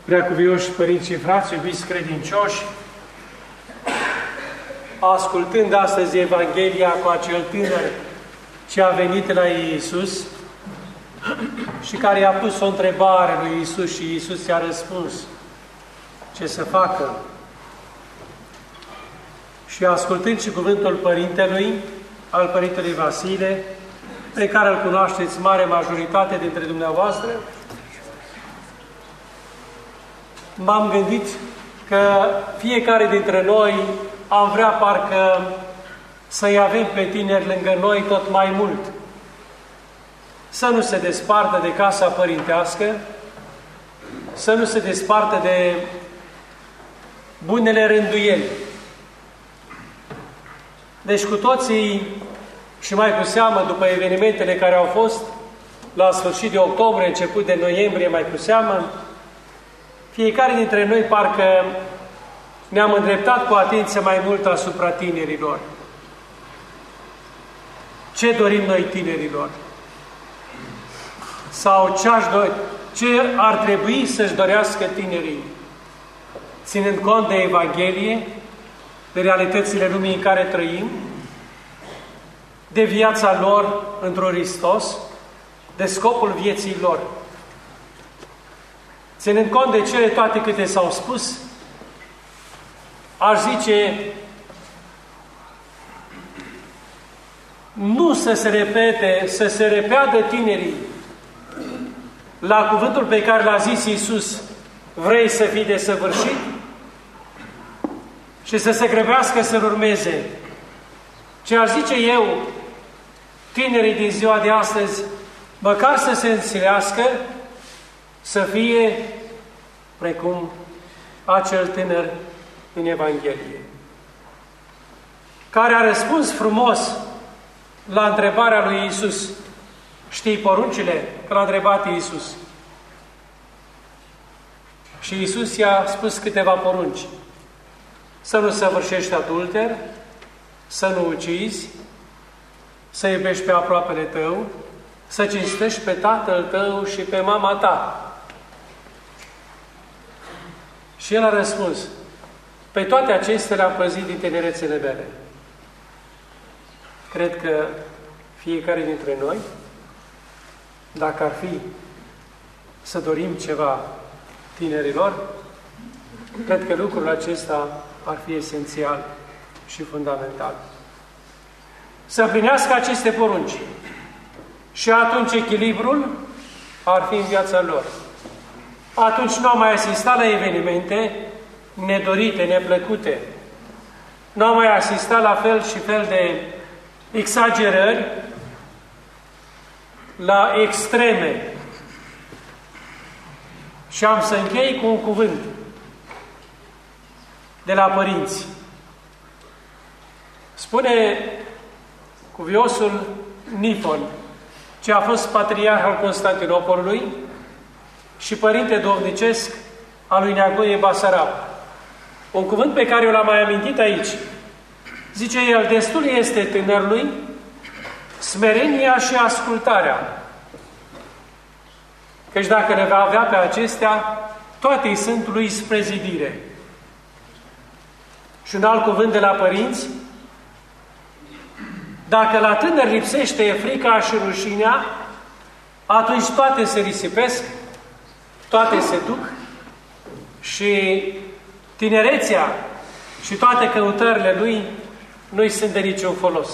Preacuvioși părinți și frați, iubiți credincioși, ascultând astăzi Evanghelia cu acel tânăr ce a venit la Iisus și care i-a pus o întrebare lui Iisus și Iisus i-a răspuns ce să facă. Și ascultând și cuvântul Părintelui, al Părintelui Vasile, pe care îl cunoașteți mare majoritate dintre dumneavoastră, m-am gândit că fiecare dintre noi am vrea parcă să-i avem pe tineri lângă noi tot mai mult. Să nu se despartă de casa părintească, să nu se despartă de bunele rânduieli. Deci cu toții, și mai cu seamă după evenimentele care au fost la sfârșit de octombrie, început de noiembrie, mai cu seamă, fiecare dintre noi parcă ne-am îndreptat cu atenție mai mult asupra tinerilor. Ce dorim noi tinerilor? Sau ce ar trebui să-și dorească tinerii? Ținând cont de Evanghelie, de realitățile lumii în care trăim, de viața lor într-un Hristos, de scopul vieții lor. Ținând cont de cele toate câte s-au spus, aș zice, nu să se repete, să se repeadă tinerii la cuvântul pe care l-a zis Iisus, vrei să fii desăvârșit? Și să se grăbească să-L urmeze. Ce aș zice eu, tinerii din ziua de astăzi, măcar să se înțelească, să fie precum acel tânăr din Evanghelie, care a răspuns frumos la întrebarea lui Iisus. Știi poruncile? Că l-a întrebat Iisus. Și Iisus i-a spus câteva porunci. Să nu săvârșești adulter, să nu ucizi, să iubești pe aproapele tău, să cinstești pe tatăl tău și pe mama ta. Și el a răspuns, pe toate acestea le-am păzit din tinerețele mele. Cred că fiecare dintre noi, dacă ar fi să dorim ceva tinerilor, cred că lucrul acesta ar fi esențial și fundamental. Să împlinească aceste porunci. Și atunci echilibrul ar fi în viața lor. Atunci nu am mai asistat la evenimente nedorite, neplăcute. Nu am mai asistat la fel și fel de exagerări, la extreme. Și am să închei cu un cuvânt de la părinți. Spune cuviosul Nifon, ce a fost patriarh al Constantinopolului și părinte duhovnicesc al lui Neagoie Basarab. Un cuvânt pe care eu l-am mai amintit aici. Zice el, destul este tânărului smerenia și ascultarea. Căci dacă le va avea pe acestea, toate sunt lui spre zidire. Și un alt cuvânt de la părinți, dacă la tânăr lipsește frica și rușinea, atunci toate se risipesc, toate se duc și tinerețea și toate căutările lui nu-i sunt de niciun folos.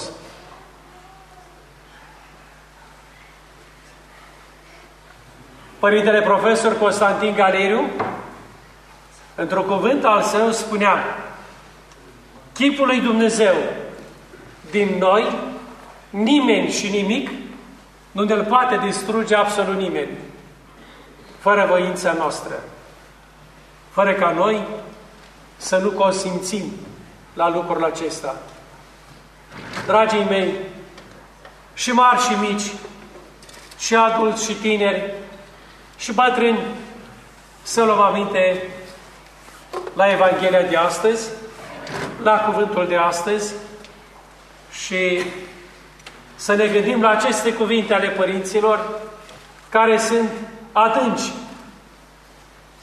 Părintele profesor Constantin Galeriu, într-un cuvânt al său, spunea, chipul lui Dumnezeu din noi, nimeni și nimic nu ne-l poate distruge absolut nimeni, fără voința noastră, fără ca noi să nu consimțim la lucrul acesta. Dragii mei, și mari și mici, și adulți și tineri, și bătrâni, să luăm aminte la Evanghelia de astăzi, la cuvântul de astăzi și să ne gândim la aceste cuvinte ale părinților care sunt adânci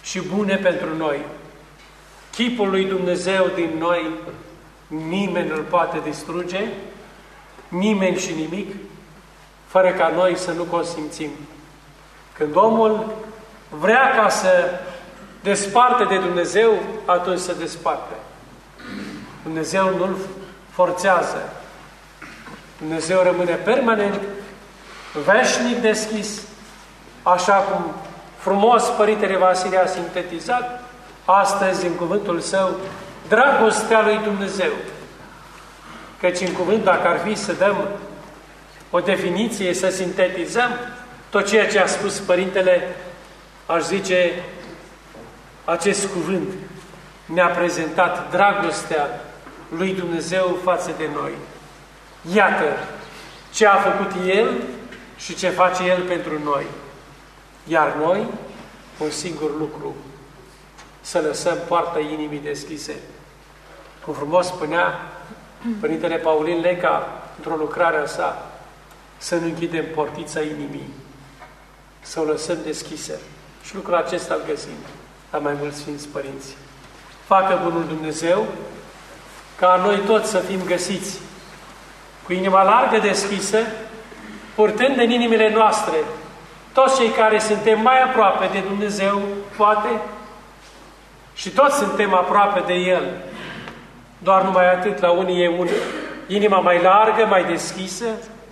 și bune pentru noi. Chipul lui Dumnezeu din noi nimeni nu-l poate distruge, nimeni și nimic, fără ca noi să nu consimțim. Când omul vrea ca să desparte de Dumnezeu, atunci se desparte. Dumnezeu nu-l forțează. Dumnezeu rămâne permanent, veșnic deschis, așa cum frumos Părintele Vasile a sintetizat astăzi în cuvântul său, dragostea lui Dumnezeu. Căci în cuvânt, dacă ar fi să dăm o definiție, să sintetizăm tot ceea ce a spus Părintele, aș zice, acest cuvânt ne-a prezentat dragostea lui Dumnezeu față de noi. Iată ce a făcut El și ce face El pentru noi. Iar noi, un singur lucru, să lăsăm poarta inimii deschise. Cum frumos spunea Părintele Paulin Leca, într-o lucrare a sa, să nu închidem portița inimii, să o lăsăm deschisă. Și lucrul acesta îl găsim la mai mulți Sfinți Părinți. Facă Bunul Dumnezeu ca noi toți să fim găsiți cu inima largă deschisă, purtând în inimile noastre toți cei care suntem mai aproape de Dumnezeu, poate, și toți suntem aproape de El. Doar numai atât, la unii e inima mai largă, mai deschisă.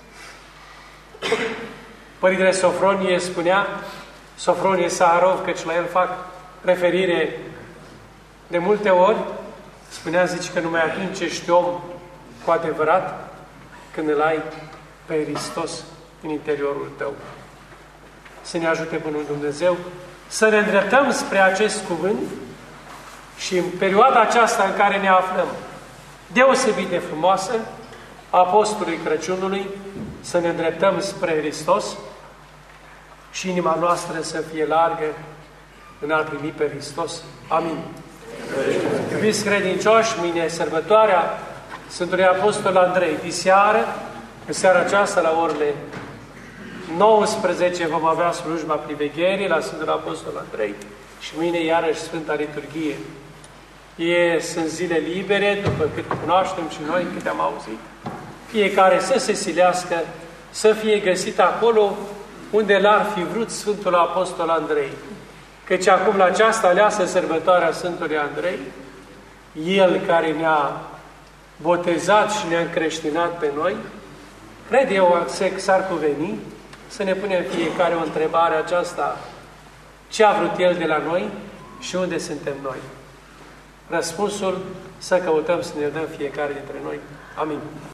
Părintele Sofronie spunea, Sofronie Saharov, căci la el fac referire de multe ori, spunea, zice, că numai atunci ești om cu adevărat când îl ai pe Hristos în interiorul tău. Să ne ajute Bunul Dumnezeu să ne îndreptăm spre acest cuvânt și în perioada aceasta în care ne aflăm, deosebit de frumoasă, Apostolului Crăciunului, să ne îndreptăm spre Hristos și inima noastră să fie largă în a primi pe Hristos. Amin. Iubiți credincioși, mâine sărbătoarea Sfântului Apostol Andrei. Diseară, în seara aceasta, la orele 19, vom avea slujba privegherii la Sfântul Apostol Andrei și mâine iarăși Sfânta Liturghie. Sunt zile libere, după cât cunoaștem și noi, cât am auzit. Fiecare să se silească, să fie găsit acolo unde l-ar fi vrut Sfântul Apostol Andrei. Căci acum, la această aleasă sărbătoare a Sfântului Andrei, El care ne-a botezat și ne-a încreștinat pe noi, cred eu că s-ar cuveni să ne punem fiecare o întrebare aceasta: ce a vrut El de la noi și unde suntem noi? Răspunsul să căutăm să ne dăm fiecare dintre noi. Amin.